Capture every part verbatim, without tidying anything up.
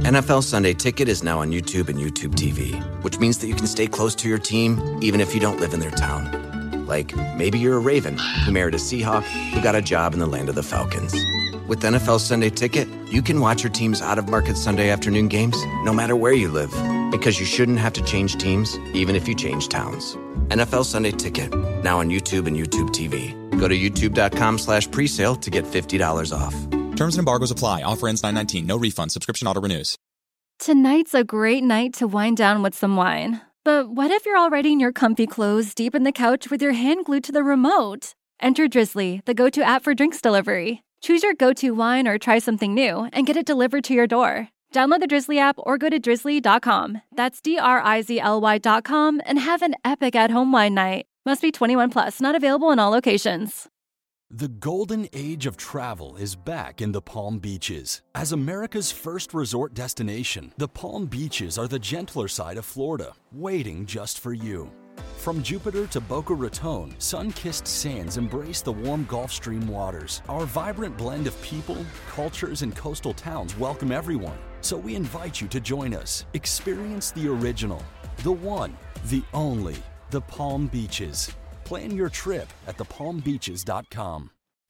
N F L Sunday Ticket is now on YouTube and YouTube T V, which means that you can stay close to your team even if you don't live in their town. Like, maybe you're a Raven who married a Seahawk who got a job in the land of the Falcons. With N F L Sunday Ticket, you can watch your team's out-of-market Sunday afternoon games no matter where you live, because you shouldn't have to change teams even if you change towns. N F L Sunday Ticket, now on YouTube and YouTube T V. Go to youtube.com slash presale to get fifty dollars off. Terms and embargoes apply. Offer ends nine nineteen. No refund. Subscription auto renews. Tonight's a great night to wind down with some wine. But what if you're already in your comfy clothes, deep in the couch with your hand glued to the remote? Enter Drizzly, the go-to app for drinks delivery. Choose your go-to wine or try something new and get it delivered to your door. Download the Drizzly app or go to drizzly dot com. That's D R I Z L Y dot com and have an epic at-home wine night. Must be twenty-one plus, not available in all locations. The golden age of travel is back in the Palm Beaches. As America's first resort destination, the Palm Beaches are the gentler side of Florida, waiting just for you. From Jupiter to Boca Raton, sun-kissed sands embrace the warm Gulf Stream waters. Our vibrant blend of people, cultures, and coastal towns welcome everyone. So we invite you to join us. Experience the original, the one, the only, the Palm Beaches. Plan your trip at the palm beaches dot com.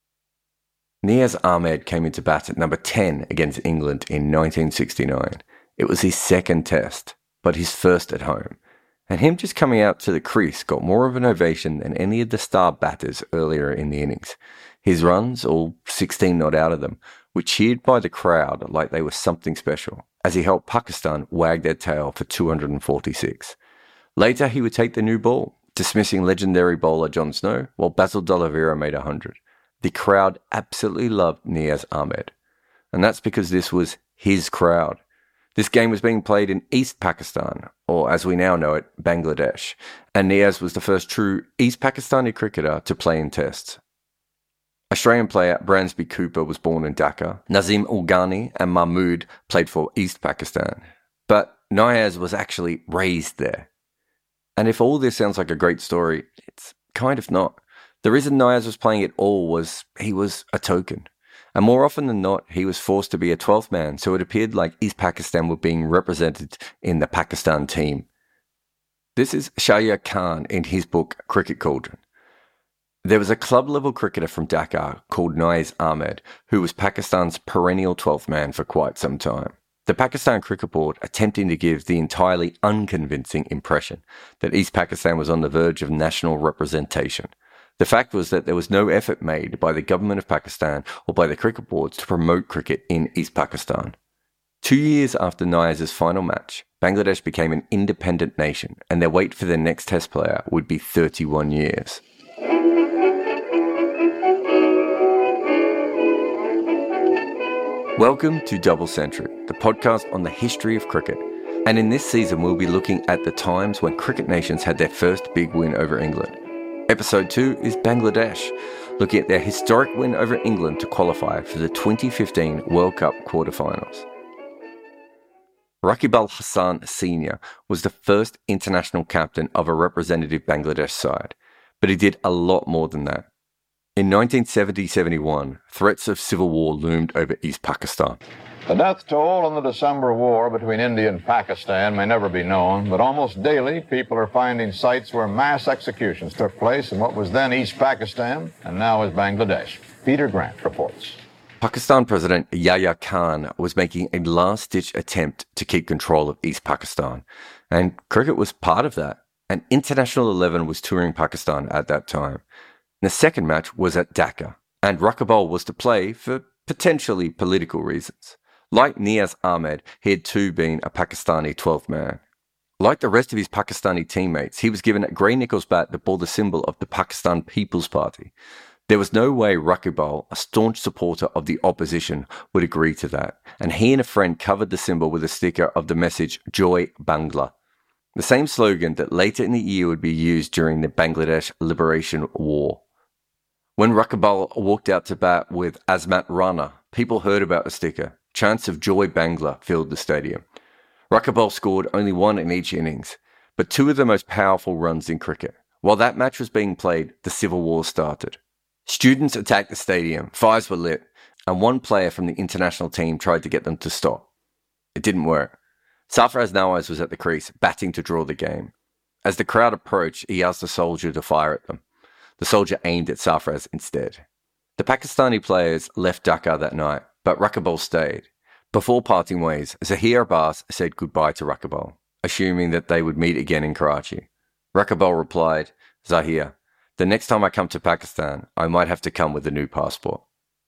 Niaz Ahmed came into bat at number ten against England in nineteen sixty-nine. It was his second test, but his first at home. And him just coming out to the crease got more of an ovation than any of the star batters earlier in the innings. His runs, all sixteen not out of them, were cheered by the crowd like they were something special, as he helped Pakistan wag their tail for two hundred forty-six. Later, he would take the new ball, dismissing legendary bowler Jon Snow, while Basil D'Oliveira made one hundred. The crowd absolutely loved Niaz Ahmed. And that's because this was his crowd. This game was being played in East Pakistan, or as we now know it, Bangladesh. And Niaz was the first true East Pakistani cricketer to play in tests. Australian player Bransby Cooper was born in Dhaka. Nazim Ul Ghani and Mahmood played for East Pakistan. But Niaz was actually raised there. And if all this sounds like a great story, it's kind of not. The reason Niaz was playing at all was he was a token. And more often than not, he was forced to be a twelfth man, so it appeared like East Pakistan were being represented in the Pakistan team. This is Shahya Khan in his book Cricket Cauldron. There was a club-level cricketer from Dhaka called Niaz Ahmed, who was Pakistan's perennial twelfth man for quite some time. The Pakistan Cricket Board attempting to give the entirely unconvincing impression that East Pakistan was on the verge of national representation. The fact was that there was no effort made by the government of Pakistan or by the cricket boards to promote cricket in East Pakistan. Two years after Niaz's final match, Bangladesh became an independent nation, and their wait for their next test player would be thirty-one years. Welcome to Double Century, the podcast on the history of cricket. And in this season, we'll be looking at the times when cricket nations had their first big win over England. Episode two is Bangladesh, looking at their historic win over England to qualify for the twenty fifteen World Cup quarterfinals. Rakib Al Hasan Senior was the first international captain of a representative Bangladesh side, but he did a lot more than that. In nineteen seventy seventy-one, threats of civil war loomed over East Pakistan. The death toll in the December War between India and Pakistan may never be known, but almost daily people are finding sites where mass executions took place in what was then East Pakistan and now is Bangladesh. Peter Grant reports. Pakistan President Yahya Khan was making a last-ditch attempt to keep control of East Pakistan, and cricket was part of that. An international eleven was touring Pakistan at that time. The second match was at Dhaka, and Rakib was to play for potentially political reasons. Like Niaz Ahmed, he had too been a Pakistani twelfth man. Like the rest of his Pakistani teammates, he was given a grey Nichols bat that bore the symbol of the Pakistan People's Party. There was no way Rakib, a staunch supporter of the opposition, would agree to that, and he and a friend covered the symbol with a sticker of the message Joy Bangla, the same slogan that later in the year would be used during the Bangladesh Liberation War. When Rakib walked out to bat with Azmat Rana, people heard about the sticker. Chants of Joy Bangla filled the stadium. Rakib scored only one in each innings, but two of the most powerful runs in cricket. While that match was being played, the Civil War started. Students attacked the stadium, fires were lit, and one player from the international team tried to get them to stop. It didn't work. Sarfraz Nawaz was at the crease, batting to draw the game. As the crowd approached, he asked the soldier to fire at them. The soldier aimed at Sarfraz instead. The Pakistani players left Dhaka that night, but Rakibul stayed. Before parting ways, Zahir Abbas said goodbye to Rakibul, assuming that they would meet again in Karachi. Rakibul replied, "Zahir, the next time I come to Pakistan, I might have to come with a new passport."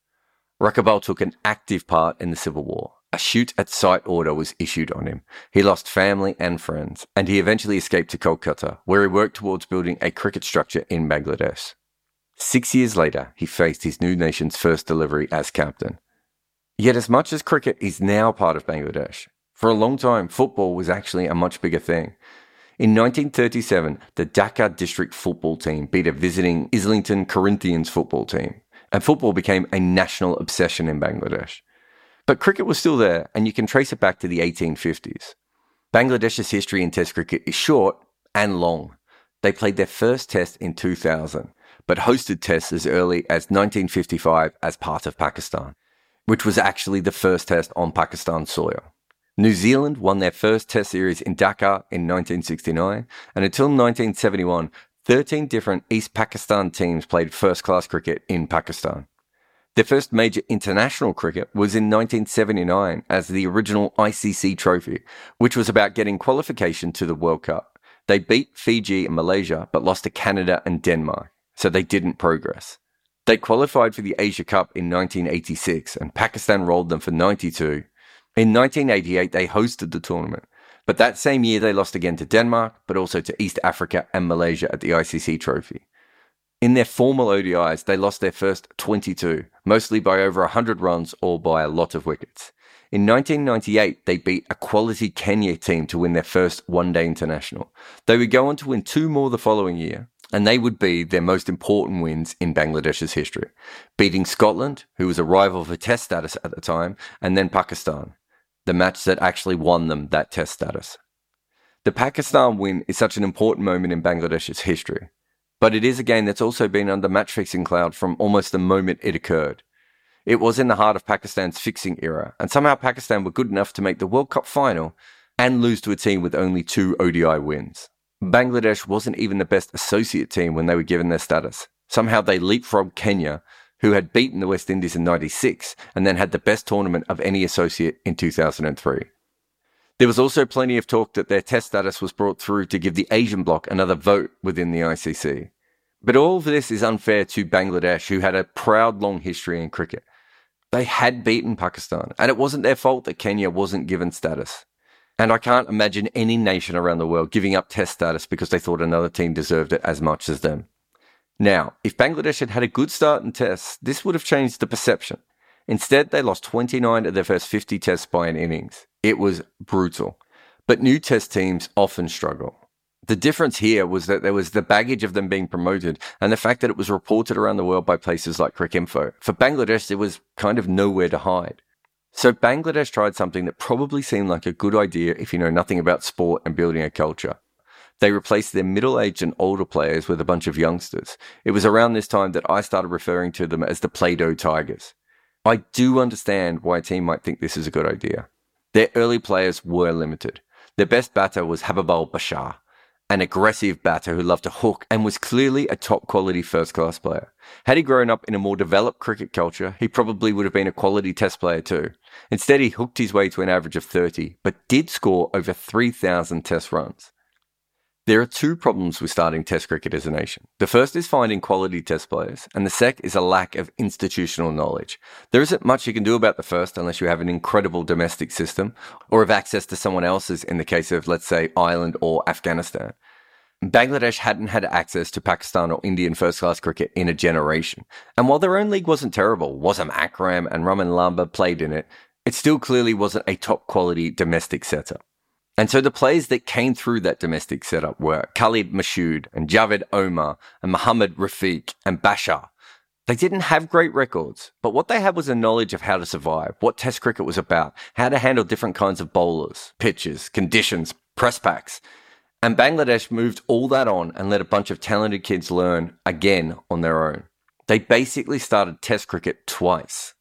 Rakibul took an active part in the civil war. A shoot-at-sight order was issued on him. He lost family and friends, and he eventually escaped to Kolkata, where he worked towards building a cricket structure in Bangladesh. Six years later, he faced his new nation's first delivery as captain. Yet as much as cricket is now part of Bangladesh, for a long time, football was actually a much bigger thing. In nineteen thirty-seven, the Dhaka district football team beat a visiting Islington Corinthians football team, and football became a national obsession in Bangladesh. But cricket was still there, and you can trace it back to the eighteen fifties. Bangladesh's history in Test cricket is short and long. They played their first Test in two thousand, but hosted Tests as early as nineteen fifty-five as part of Pakistan, which was actually the first Test on Pakistan soil. New Zealand won their first Test series in Dhaka in nineteen sixty-nine, and until nineteen seventy-one, thirteen different East Pakistan teams played first-class cricket in Pakistan. Their first major international cricket was in nineteen seventy-nine as the original I C C trophy, which was about getting qualification to the World Cup. They beat Fiji and Malaysia, but lost to Canada and Denmark, so they didn't progress. They qualified for the Asia Cup in nineteen eighty-six, and Pakistan rolled them for ninety-two. In nineteen eighty-eight, they hosted the tournament, but that same year they lost again to Denmark, but also to East Africa and Malaysia at the I C C trophy. In their formal O D Is, they lost their first twenty-two, mostly by over one hundred runs or by a lot of wickets. In nineteen ninety-eight, they beat a quality Kenya team to win their first one-day international. They would go on to win two more the following year, and they would be their most important wins in Bangladesh's history, beating Scotland, who was a rival for Test status at the time, and then Pakistan, the match that actually won them that Test status. The Pakistan win is such an important moment in Bangladesh's history, but it is a game that's also been under match-fixing cloud from almost the moment it occurred. It was in the heart of Pakistan's fixing era, and somehow Pakistan were good enough to make the World Cup final and lose to a team with only two O D I wins. Bangladesh wasn't even the best associate team when they were given their status. Somehow they leapfrogged Kenya, who had beaten the West Indies in ninety-six and then had the best tournament of any associate in two thousand three. There was also plenty of talk that their Test status was brought through to give the Asian bloc another vote within the I C C. But all of this is unfair to Bangladesh, who had a proud long history in cricket. They had beaten Pakistan, and it wasn't their fault that Kenya wasn't given status. And I can't imagine any nation around the world giving up Test status because they thought another team deserved it as much as them. Now, if Bangladesh had had a good start in Tests, this would have changed the perception. Instead, they lost twenty-nine of their first fifty Tests by an innings. It was brutal. But new Test teams often struggle. The difference here was that there was the baggage of them being promoted and the fact that it was reported around the world by places like Cricinfo. For Bangladesh, there was kind of nowhere to hide. So Bangladesh tried something that probably seemed like a good idea if you know nothing about sport and building a culture. They replaced their middle-aged and older players with a bunch of youngsters. It was around this time that I started referring to them as the Play-Doh Tigers. I do understand why a team might think this is a good idea. Their early players were limited. Their best batter was Habibul Bashar, an aggressive batter who loved to hook and was clearly a top-quality first-class player. Had he grown up in a more developed cricket culture, he probably would have been a quality Test player too. Instead, he hooked his way to an average of thirty, but did score over three thousand Test runs. There are two problems with starting Test cricket as a nation. The first is finding quality Test players, and the second is a lack of institutional knowledge. There isn't much you can do about the first unless you have an incredible domestic system, or have access to someone else's in the case of, let's say, Ireland or Afghanistan. Bangladesh hadn't had access to Pakistan or Indian first-class cricket in a generation, and while their own league wasn't terrible, Wasam Akram and Raman Lamba played in it, it still clearly wasn't a top-quality domestic setup. And so the players that came through that domestic setup were Khalid Mashood and Javed Omar and Muhammad Rafiq and Bashar. They didn't have great records, but what they had was a knowledge of how to survive, what Test cricket was about, how to handle different kinds of bowlers, pitches, conditions, press packs. And Bangladesh moved all that on and let a bunch of talented kids learn again on their own. They basically started Test cricket twice.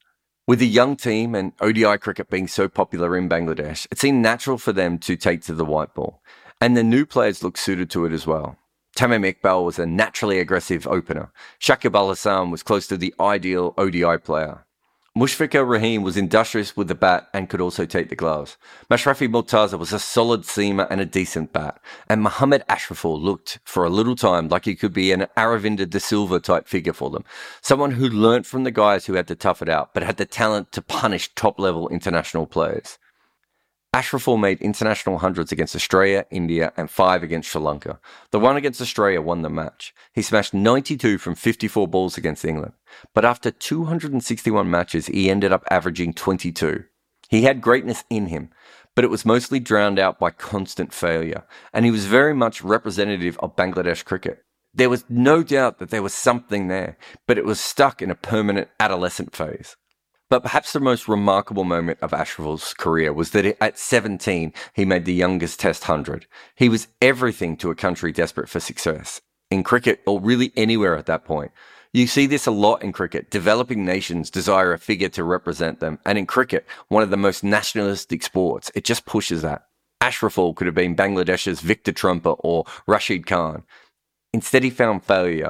With a young team and O D I cricket being so popular in Bangladesh, it seemed natural for them to take to the white ball. And the new players looked suited to it as well. Tamim Iqbal was a naturally aggressive opener. Shakib Al Hassan was close to the ideal O D I player. Mushfiqur Rahim was industrious with the bat and could also take the gloves. Mashrafi Mortaza was a solid seamer and a decent bat. And Mohammad Ashraful looked, for a little time, like he could be an Aravinda de Silva type figure for them. Someone who learnt from the guys who had to tough it out, but had the talent to punish top-level international players. Ashraful made international hundreds against Australia, India, and five against Sri Lanka. The one against Australia won the match. He smashed ninety-two from fifty-four balls against England. But after two hundred sixty-one matches, he ended up averaging twenty-two. He had greatness in him, but it was mostly drowned out by constant failure, and he was very much representative of Bangladesh cricket. There was no doubt that there was something there, but it was stuck in a permanent adolescent phase. But perhaps the most remarkable moment of Ashraful's career was that at seventeen, he made the youngest Test hundred. He was everything to a country desperate for success. In cricket, or really anywhere at that point. You see this a lot in cricket. Developing nations desire a figure to represent them. And in cricket, one of the most nationalistic sports, it just pushes that. Ashraful could have been Bangladesh's Victor Trumper or Rashid Khan. Instead, he found failure.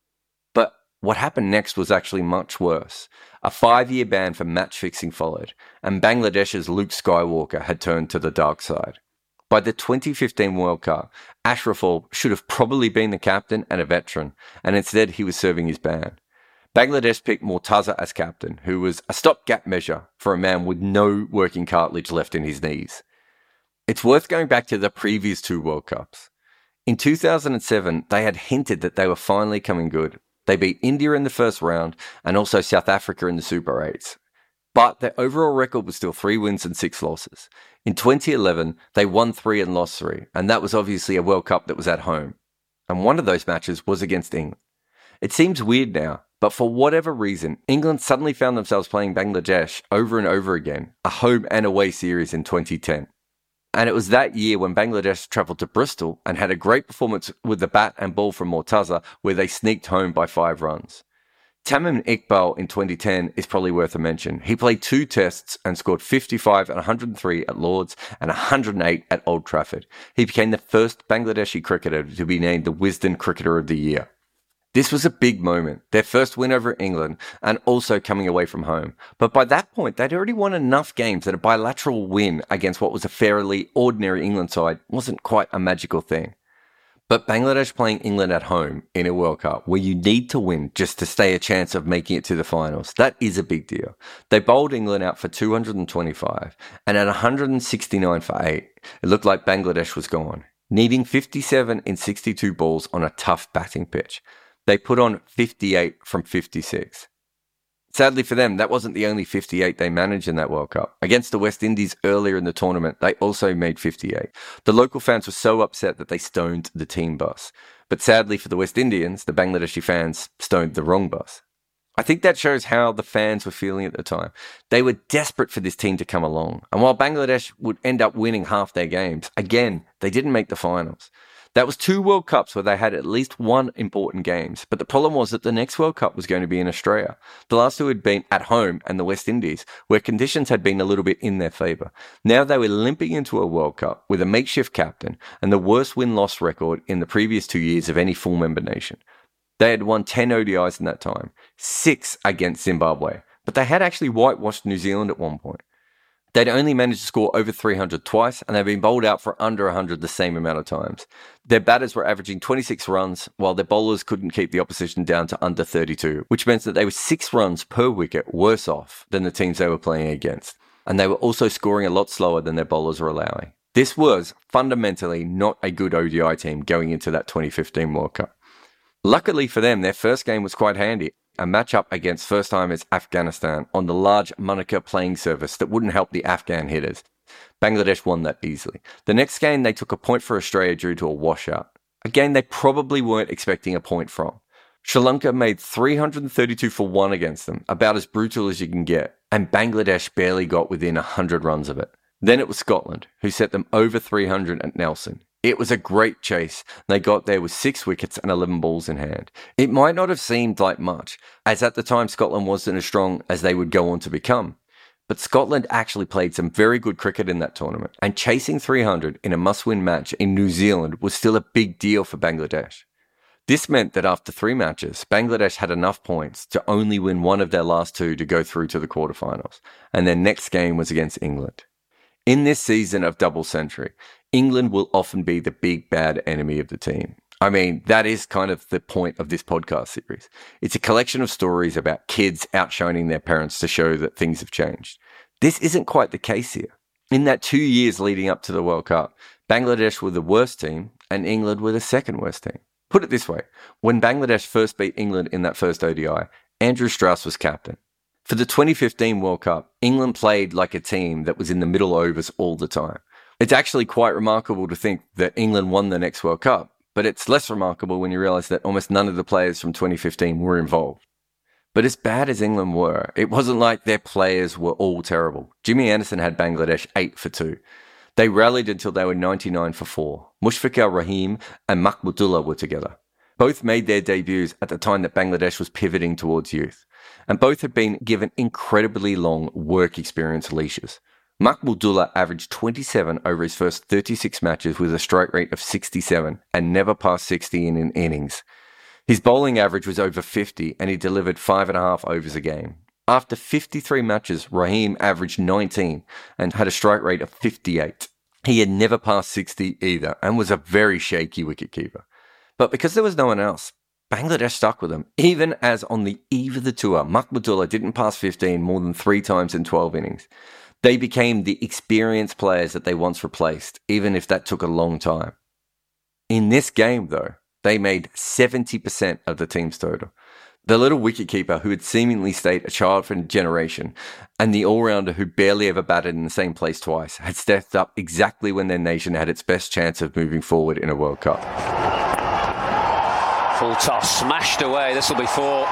But what happened next was actually much worse. A five-year ban for match-fixing followed, and Bangladesh's Luke Skywalker had turned to the dark side. By the twenty fifteen World Cup, Ashraful should have probably been the captain and a veteran, and instead he was serving his ban. Bangladesh picked Mortaza as captain, who was a stopgap measure for a man with no working cartilage left in his knees. It's worth going back to the previous two World Cups. In two thousand seven, they had hinted that they were finally coming good. They beat India in the first round and also South Africa in the Super eights. But their overall record was still three wins and six losses. In twenty eleven, they won three and lost three, and that was obviously a World Cup that was at home. And one of those matches was against England. It seems weird now, but for whatever reason, England suddenly found themselves playing Bangladesh over and over again, a home and away series in twenty ten. And it was that year when Bangladesh travelled to Bristol and had a great performance with the bat and ball from Mortaza, where they sneaked home by five runs. Tamim Iqbal in twenty ten is probably worth a mention. He played two tests and scored fifty-five and one hundred three at Lord's and one hundred eight at Old Trafford. He became the first Bangladeshi cricketer to be named the Wisden Cricketer of the Year. This was a big moment, their first win over England and also coming away from home. But by that point, they'd already won enough games that a bilateral win against what was a fairly ordinary England side wasn't quite a magical thing. But Bangladesh playing England at home in a World Cup where you need to win just to stay a chance of making it to the finals, that is a big deal. They bowled England out for two hundred twenty-five and at one hundred sixty-nine for eight, it looked like Bangladesh was gone, needing fifty-seven in sixty-two balls on a tough batting pitch. They put on fifty-eight from fifty-six. Sadly for them, that wasn't the only fifty-eight they managed in that World Cup. Against the West Indies earlier in the tournament, they also made fifty-eight. The local fans were so upset that they stoned the team bus. But sadly for the West Indians, the Bangladeshi fans stoned the wrong bus. I think that shows how the fans were feeling at the time. They were desperate for this team to come along. And while Bangladesh would end up winning half their games, again, they didn't make the finals. That was two World Cups where they had at least one important games, but the problem was that the next World Cup was going to be in Australia. The last two had been at home and the West Indies, where conditions had been a little bit in their favour. Now they were limping into a World Cup with a makeshift captain and the worst win-loss record in the previous two years of any full member nation. They had won ten O D Is in that time, six against Zimbabwe, but they had actually whitewashed New Zealand at one point. They'd only managed to score over three hundred twice, and they'd been bowled out for under one hundred the same amount of times. Their batters were averaging twenty-six runs, while their bowlers couldn't keep the opposition down to under thirty-two, which meant that they were six runs per wicket worse off than the teams they were playing against. And they were also scoring a lot slower than their bowlers were allowing. This was fundamentally not a good O D I team going into that twenty fifteen World Cup. Luckily for them, their first game was quite handy. A match-up against first-timers Afghanistan on the large Monaco playing surface that wouldn't help the Afghan hitters. Bangladesh won that easily. The next game, they took a point for Australia due to a washout. A game they probably weren't expecting a point from. Sri Lanka made three hundred thirty-two for one against them, about as brutal as you can get, and Bangladesh barely got within one hundred runs of it. Then it was Scotland, who set them over three hundred at Nelson. It was a great chase. They got there with six wickets and eleven balls in hand. It might not have seemed like much, as at the time Scotland wasn't as strong as they would go on to become. But Scotland actually played some very good cricket in that tournament, and chasing three hundred in a must-win match in New Zealand was still a big deal for Bangladesh. This meant that after three matches, Bangladesh had enough points to only win one of their last two to go through to the quarterfinals, and their next game was against England. In this season of double century, England will often be the big bad enemy of the team. I mean, that is kind of the point of this podcast series. It's a collection of stories about kids outshining their parents to show that things have changed. This isn't quite the case here. In that two years leading up to the World Cup, Bangladesh were the worst team and England were the second worst team. Put it this way, when Bangladesh first beat England in that first O D I, Andrew Strauss was captain. For the twenty fifteen World Cup, England played like a team that was in the middle overs all the time. It's actually quite remarkable to think that England won the next World Cup, but it's less remarkable when you realise that almost none of the players from twenty fifteen were involved. But as bad as England were, it wasn't like their players were all terrible. Jimmy Anderson had Bangladesh eight for two. They rallied until they were ninety-nine for four. Mushfiqur Rahim and Mahmudullah were together. Both made their debuts at the time that Bangladesh was pivoting towards youth, and both had been given incredibly long work experience leashes. Mahmudullah averaged twenty-seven over his first thirty-six matches with a strike rate of sixty-seven and never passed sixty in an innings. His bowling average was over fifty and he delivered five and a half overs a game. After fifty-three matches, Rahim averaged nineteen and had a strike rate of fifty-eight. He had never passed sixty either and was a very shaky wicketkeeper. But because there was no one else, Bangladesh stuck with him, even as on the eve of the tour, Mahmudullah didn't pass fifteen more than three times in twelve innings. They became the experienced players that they once replaced, even if that took a long time. In this game, though, they made seventy percent of the team's total. The little wicketkeeper who had seemingly stayed a child for a generation, and the all-rounder who barely ever batted in the same place twice, had stepped up exactly when their nation had its best chance of moving forward in a World Cup. Full toss, smashed away. This will be four.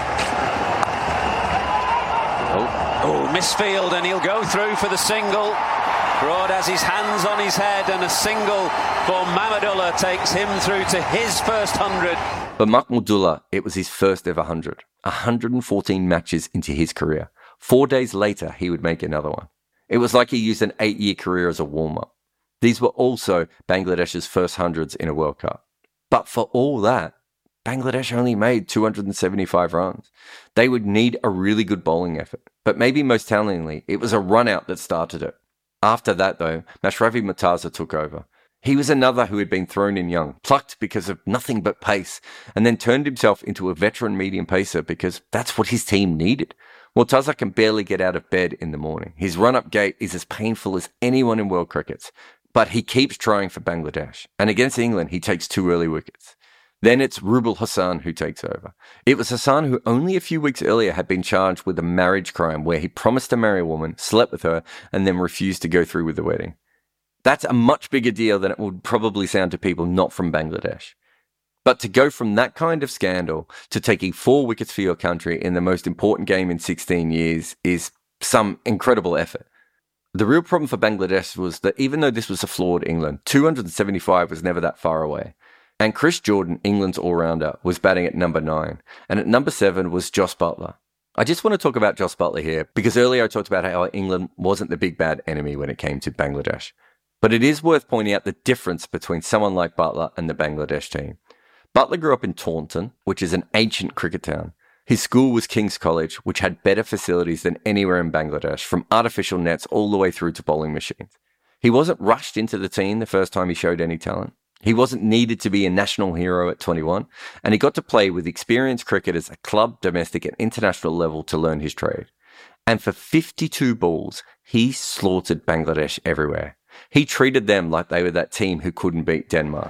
Oh. Oh, misfield, and he'll go through for the single. Broad has his hands on his head, and a single for Mahmudullah takes him through to his first hundred. But Mahmudullah, it was his first ever hundred. one hundred fourteen matches into his career. Four days later, he would make another one. It was like he used an eight-year career as a warm-up. These were also Bangladesh's first hundreds in a World Cup. But for all that, Bangladesh only made two hundred seventy-five runs. They would need a really good bowling effort. But maybe most tellingly, it was a run-out that started it. After that, though, Mashrafi Mortaza took over. He was another who had been thrown in young, plucked because of nothing but pace, and then turned himself into a veteran medium pacer because that's what his team needed. Mortaza can barely get out of bed in the morning. His run-up gait is as painful as anyone in world cricket's, but he keeps trying for Bangladesh. And against England, he takes two early wickets. Then it's Rubul Hassan who takes over. It was Hassan who only a few weeks earlier had been charged with a marriage crime where he promised to marry a woman, slept with her, and then refused to go through with the wedding. That's a much bigger deal than it would probably sound to people not from Bangladesh. But to go from that kind of scandal to taking four wickets for your country in the most important game in sixteen years is some incredible effort. The real problem for Bangladesh was that even though this was a flawed England, two hundred seventy-five was never that far away. And Chris Jordan, England's all-rounder, was batting at number nine. And at number seven was Jos Buttler. I just want to talk about Jos Buttler here, because earlier I talked about how England wasn't the big bad enemy when it came to Bangladesh. But it is worth pointing out the difference between someone like Buttler and the Bangladesh team. Buttler grew up in Taunton, which is an ancient cricket town. His school was King's College, which had better facilities than anywhere in Bangladesh, from artificial nets all the way through to bowling machines. He wasn't rushed into the team the first time he showed any talent. He wasn't needed to be a national hero at twenty-one, and he got to play with experienced cricketers at club, domestic and international level to learn his trade. And for fifty-two balls, he slaughtered Bangladesh everywhere. He treated them like they were that team who couldn't beat Denmark.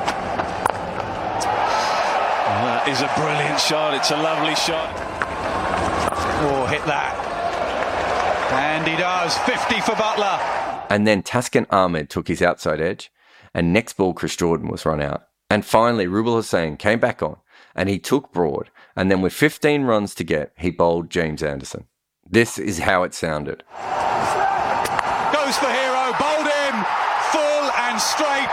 That is a brilliant shot. It's a lovely shot. Oh, hit that. And he does. fifty for Buttler. And then Taskin Ahmed took his outside edge, and next ball Chris Jordan was run out. And finally Rubul Hussain came back on, and he took Broad, and then with fifteen runs to get, he bowled James Anderson. This is how it sounded. Goes for hero, bowled him, full and straight.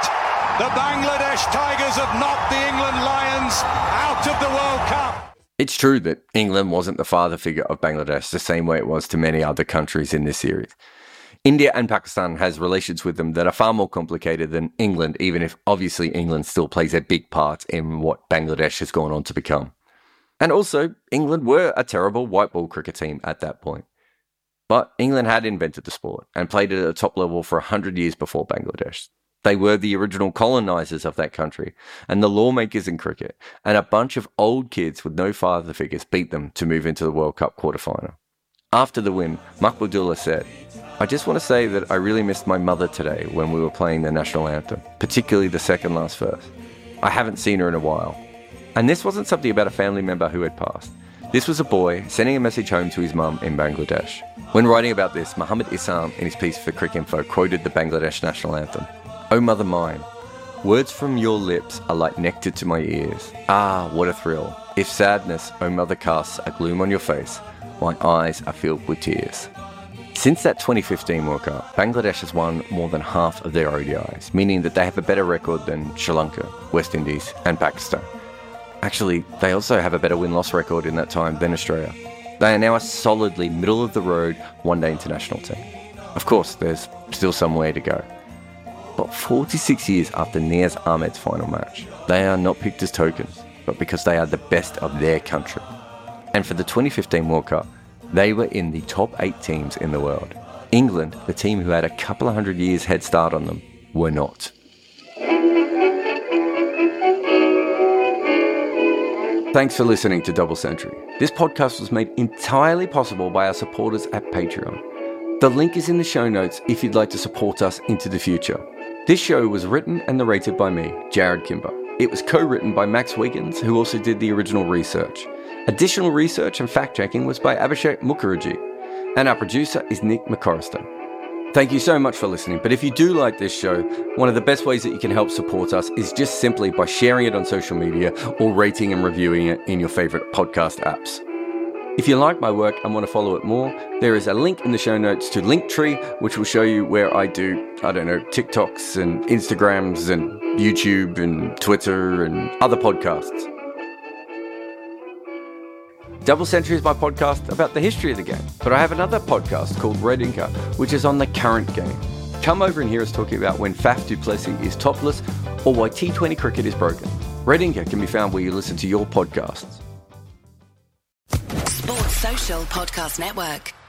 The Bangladesh Tigers have knocked the England Lions out of the World Cup. It's true that England wasn't the father figure of Bangladesh the same way it was to many other countries in this series. India and Pakistan has relations with them that are far more complicated than England, even if obviously England still plays a big part in what Bangladesh has gone on to become. And also, England were a terrible white ball cricket team at that point. But England had invented the sport and played it at a top level for one hundred years before Bangladesh. They were the original colonisers of that country and the lawmakers in cricket, and a bunch of old kids with no father figures beat them to move into the World Cup quarterfinal. After the win, Mahmudullah said, "I just want to say that I really missed my mother today when we were playing the national anthem, particularly the second last verse. I haven't seen her in a while." And this wasn't something about a family member who had passed. This was a boy sending a message home to his mum in Bangladesh. When writing about this, Muhammad Isam, in his piece for Cricinfo, quoted the Bangladesh national anthem. "O mother mine, words from your lips are like nectar to my ears. Ah, what a thrill. If sadness, O mother, casts a gloom on your face, my eyes are filled with tears." Since that twenty fifteen World Cup, Bangladesh has won more than half of their O D Is, meaning that they have a better record than Sri Lanka, West Indies, and Pakistan. Actually, they also have a better win-loss record in that time than Australia. They are now a solidly middle-of-the-road one-day international team. Of course, there's still some way to go. But forty-six years after Niaz Ahmed's final match, they are not picked as tokens, but because they are the best of their country. And for the twenty fifteen World Cup, they were in the top eight teams in the world. England, the team who had a couple of hundred years head start on them, were not. Thanks for listening to Double Century. This podcast was made entirely possible by our supporters at Patreon. The link is in the show notes if you'd like to support us into the future. This show was written and narrated by me, Jared Kimber. It was co-written by Max Wiggins, who also did the original research. Additional research and fact-checking was by Abhishek Mukherjee. And our producer is Nick McCorriston. Thank you so much for listening, but if you do like this show, one of the best ways that you can help support us is just simply by sharing it on social media or rating and reviewing it in your favorite podcast apps. If you like my work and want to follow it more, there is a link in the show notes to Linktree, which will show you where I do, I don't know, TikToks and Instagrams and YouTube and Twitter and other podcasts. Double Century is my podcast about the history of the game, but I have another podcast called Red Inca, which is on the current game. Come over and hear us talking about when Faf du Plessis is topless or why T twenty cricket is broken. Red Inca can be found where you listen to your podcasts. Sports Social Podcast Network.